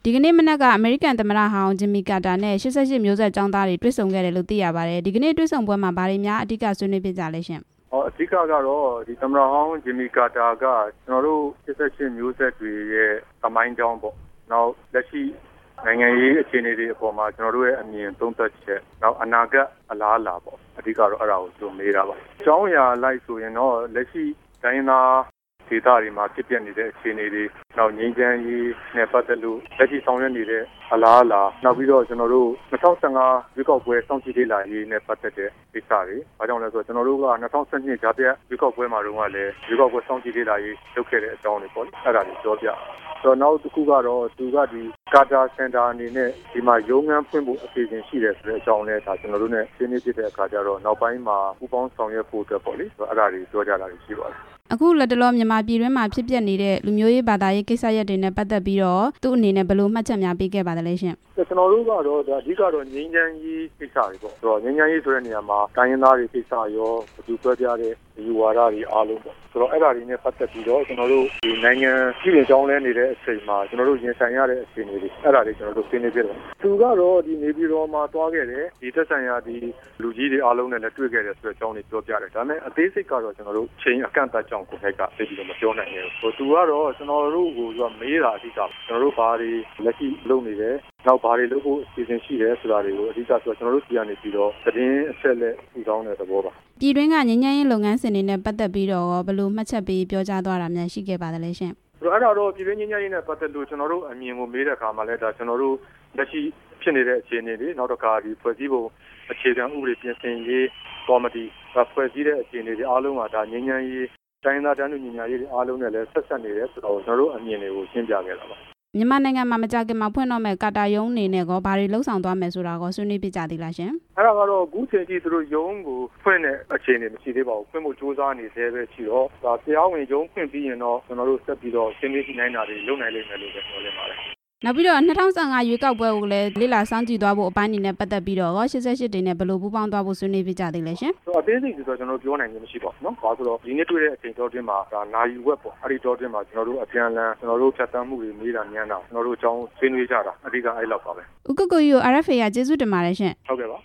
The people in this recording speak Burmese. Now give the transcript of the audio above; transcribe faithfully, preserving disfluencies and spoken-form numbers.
ဒီကနေ့မနက်က အမေရိကန်သမ္မတဟောင်းဂျင်မီကာတာနဲ့ရှစ်ဆယ့်ရှစ်မျိုးဆက်ကျောင်းသားတွေတွေ့ဆုံခဲ့တယ်လို့သိရပါတယ်ဒီကနေ့တွေ့ဆုံပွဲမှာဘာတွေများအဓိကဆွေးနွေးဖြစ်ကြလဲရှင်။အဓိကကတော့ဒီသမ္မတဟောင်းဂျင်မီကာတာကကျွန်တော်တို့ရှစ်ဆယ့်ရှစ်မျိုးဆက်တွေရဲ့သမိုင်းကြောင်းပေါ့။နောက်လက်ရှိနိုင်ငံရေးအခြေအနေတွေအပေါ်မှာကျွန်တော်တို့ရဲ့အမြင်သုံးသပ်ချက်နောက်အနာဂတ်အလားအလာပေါ့အဓိကတော့အဲ့ဒါကိုကျွန်တော်မေးတာပါ။ကျောင်းရာလိုက်ဆိုရင်တော့လက်ရှိတိုင်းသားဒေသတွေမှာဖြစ်ပျက်နေတဲ့အခြေအနေတွေနောက်ငြိမ်းချမ်းရေးနဲ့ပတ်သက်လို့လက်ရှိဆောင်ရွက်နေတဲ့အလားအလာနောက်ပြီးတော့ကျွန်တော်တို့၂၀၁၅ရွေးကောက်ပွဲစောင့်ကြည့်လေ့လာရေးနဲ့ပတ်သက်တဲ့ကိစ္စတွေ။ဘာကြောင့်လဲဆိုတော့ကျွန်တော်တို့က၂၀၁၂ဂျာပြတ်ရွေးကောက်ပွဲမှာတုန်းကလည်းရွေးကောက်ပွဲစောင့်ကြည့်လေ့လာရေးလုပ်ခဲ့တဲ့အကြောင်းတွေပေါ့။အဲ့ဒါတွေပြောပြ။ဆိုတော့နောက်တစ်ခုကတော့သူကဒီကာတာစင်တာအနေနဲ့ဒီမှာရုံးခန်းဖွင့်ဖို့အစီအစဉ်ရှိတယ်ဆိုတဲ့အကြောင်းလဲဒါကျွန်တော်တို့ ਨੇ ရှင်းနေဖြစ်တဲ့အခါကျတော့နောက်ပိုင်းမှာပူးပေါင်းဆောင်ရွက်ဖို့အတွက်ပေါ့လေ။ဆိုတော့အဲ့ဒါတွေပြောကြတာရှိပါတယ်။အခုလက်တလောမြန်မာပြည်တွင်းမှာဖြစ်ပျက်နေတဲ့လူမျိုးရေးဘာသာရေးကိစ္စရပ်တွေနဲ့ပတ်သက်ပြီးတော့သူ့အနေနဲ့ဘယ်လိုမှတ်ချက်များပေးခဲ့ပါသလဲရှင်။ကျွန်တော်တို့ကတော့ဒါအဓိကတော့ငြိမ်းချမ်းရေးကိစ္စတွေပေါ့။ဆိုတော့ငြိမ်းချမ်းရေးဆိုတဲ့နေရာမှာတိုင်းရင်းသားတွေကိစ္စရောဘယ်သူပြောပြတဲ့ဒီဝါဒတွေအားလုံးပေါ့။ဆိုတော့အဲ့ဒါတွေနဲ့ပတ်သက်ပြီးတော့ကျွန်တော်တို့ဒီနိုင်ငံပြည်ပကြောင်းလဲနေတဲ့အချိန်မှာကျွန်တော်တို့ရင်ဆိုင်ရတဲ့အခြေအနေတွေအဲ့ဒါတွေကျွန်တော်တို့သိနေပြတယ်။သူကတော့ဒီနေပြည်တော်မှာတွားခဲ့တယ်ဒီသက်ဆိုင်ရာဒီလူကြီးတွေအားလုံးနဲ့လည်းတွေ့ခဲ့တယ်ဆိုတဲ့အကြောင်းတွေပြောပြတယ်။ဒါပေမဲ့အသေးစိတ်ကတော့ကျွန်တော်တို့ချိန်အကန့်အသတ်ကြောင့်ကိုယ်တိုင်ကသိပြီးတော့မပြောနိုင်ဘူး။ဟိုသူကတော့ကျွန်တော်တို့ကိုသူကမေးတာအဓိကကျွန်တော်တို့ဘာတွေလက်ရှိလုပ်နေတယ်နောက်ဘာတွေလုပ်ဖို့အစီအစဉ်ရှိတယ်ဆိုတာတွေကိုအဓိကဆိုကျွန်တော်တို့ပြည်ကနေပြီးတော့သတင်းအချက်လက်ထူထောင်တဲ့သဘောပါပြည်တွင်းကငြိမ်းချမ်းရေးလုပ်ငန်းစဉ်တွေနဲ့ပတ်သက်ပြီးတော့ဘယ်လိုမှတ်ချက်ပေးပြောကြားသွားတာများရှိခဲ့ပါသလဲရှင်ဆိုတော့အဲ့ဒါတော့ပြည်တွင်းငြိမ်းချမ်းရေးနဲ့ပတ်သက်လို့ကျွန်တော်တို့အမြင်ကိုမေးတဲ့အခါမှာလည်းဒါကျွန်တော်တို့လက်ရှိဖြစ်နေတဲ့အခြေအနေတွေနောက်တစ်ခါဒီဖွဲ့စည်းပုံအခြေခံဥပဒေပြင်ဆင်ရေးကော်မတီဖွဲ့စည်းတဲ့အခြေအနေတွေအားလုံးကဒါငြိမ်းချမ်းရေးတိုင်းသားတန်းတူညီညာရေးတွေအားလုံးနဲ့လည်းဆက်ဆက်နေတယ်ဆိုတော့ကျွန်တော်တို့အမြင်တွေကိုရှင်းပြခဲ့တာပါမြန်မာနိုင်ငံမှာမကြခင်မှာဖွင့်တော့မဲ့ကာတာယုံအနေနဲ့ကောဘာတွေလှုပ်ဆောင်သွားမယ်ဆိုတာကိုဆွေးနွေးပြကြသေးလားရှင်။အဲ့ဒါကတော့အခုချိန်ကြီးသူတို့ယုံကိုဖွင့်တဲ့အခြေအနေမရှိသေးပါဘူး။ဖွင့်ဖို့ကြိုးစားနေသေးပဲရှိတော့ဒါတရားဝင်ယုံဖွင့်ပြီးရင်တော့ကျွန်တော်တို့ဆက်ပြီးတော့ရှင်းပြနိုင်တာတွေလုပ်နိုင်လိမ့်မယ်လို့ပဲပြောနေပါတယ်။နောက်ပြီးတော့၂၀၁၅ရွေးကောက်ပွဲကိုလည်းလေ့လာစောင့်ကြည့်သွားဖို့အပိုင်းအနေနဲ့ပတ်သက်ပြီးတော့ရှစ်ဆယ့်ရှစ်တွေနဲ့ဘယ်လိုပူးပေါင်းသွားဖို့ဆွေးနွေးပြကြသေးလဲရှင်။ဆိုတော့အသေးစိတ်ဆိုတော့ကျွန်တော်ပြောနိုင်ခြင်းမရှိပါဘူးနော်။ဘာလို့ဆိုတော့ဒီနေ့တွေ့တဲ့အချိန်တော်တွင်းမှာဒါနာယူဝက်ပေါ့။အဲ့ဒီတော်တွင်းမှာကျွန်တော်တို့အပြန်အလှန်ကျွန်တော်တို့ဖြတ်သန်းမှုတွေမေးတာညံ့တာကျွန်တော်တို့အကြောင်းဆွေးနွေးကြတာအဓိကအဲ့လောက်ပါပဲ။ဥက္ကကိုကြီးကို R F A ကကျေးဇူးတင်ပါတယ်ရှင်။ဟုတ်ကဲ့ပါ